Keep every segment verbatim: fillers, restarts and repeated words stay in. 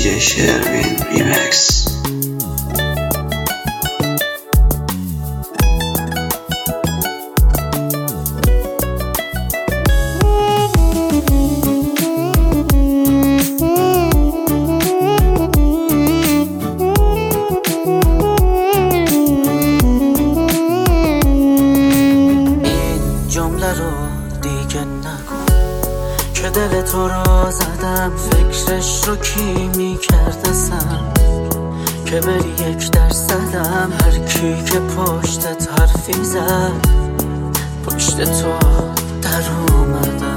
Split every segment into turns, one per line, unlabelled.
دیجی شروین ریمکس.
دیگه نگو که دل تو رو زدم، فکرش رو کی میکردسم که بری یک درصدم. هر کی که پشتت حرفی زد پشت تو در اومدم.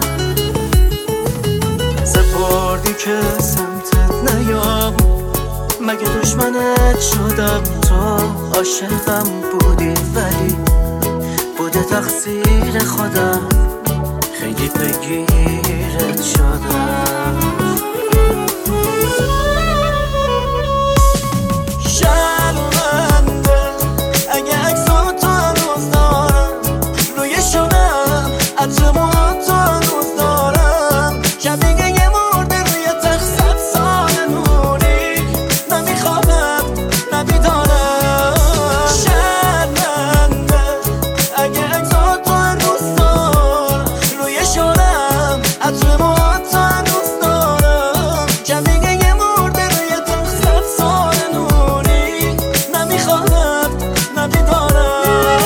سپردی که سمتت نیام، مگه دشمنت شدم؟ تو عاشقم بودی ولی بوده تقصیر خودم، خیلی بگیرت شدم. شرمنده اگه عکساتو هنوز دارم، روی شونم عطر تو هنوز دارم. شبیه یه مرده روی تخت صد سال نوری، نمیخوابم نبیدارم. شرمنده اگه عکساتو هنوز دارم، روی شونم عطر تو هنوز دارم. شبیه یه مرده روی تخت صد سال نوری، نمیخوابم نبیدارم.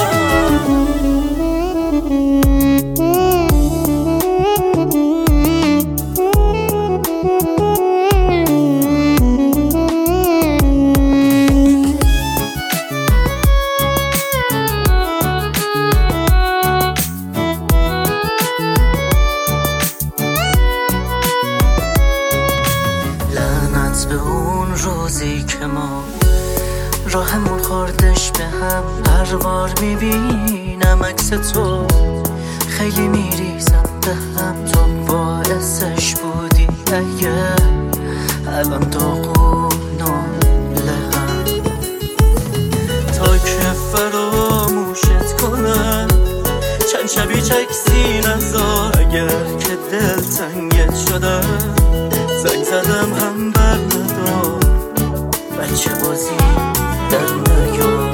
به اون روزی که ما راهمون خوردش به هم. هر بار میبینم عکس تو خیلی میریزم به هم. تو باعثش بودی اگه الان داغونه هم، تا که فراموشت کنم چند شبی چکسی نزار. اگر که دل تنگت شدم زنگ زدم هم بر ندار، بچه بازی در نیار.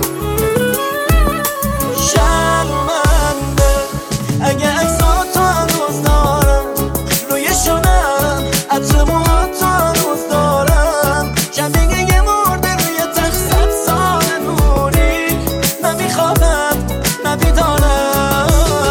شرمنده اگه عکساتو هنوز دارم، روی شونم عطر تو هنوز دارم. شبیه یه مرده روی تخت صد سال نوری، نمیخوابم نبیدارم.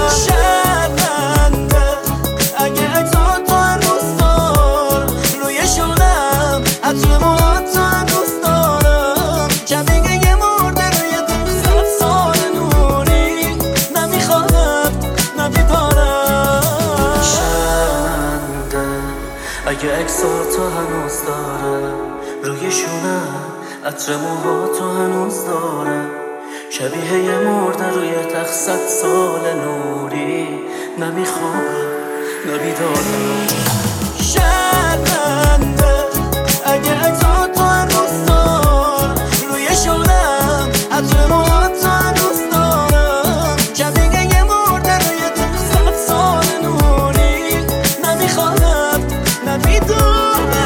شرمنده اگه عکساتو هنوز دارم، روی شونم عطر تو هنوز دارم. شبیه یه مرده روی تخت صد سال نوری، نمیخوابم نبیدارم. شرمنده اگه عکساتو هنوز دارم، روی شونم عطر موهاتو هنوز دارم. شبیه یه مرده روی تخت صد سال نوری، نمیخوابم نبیدارم. شرمنده اگه عکساتو هنوز دارم، روی شونم عطر تو هنوز دارم. شبیه یه مرده روی تخت صد سال نوری، نمیخوابم نبیدارم.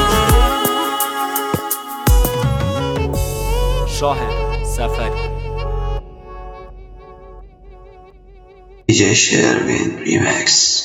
شاهد سفری.
دیجی شروین ریمکس.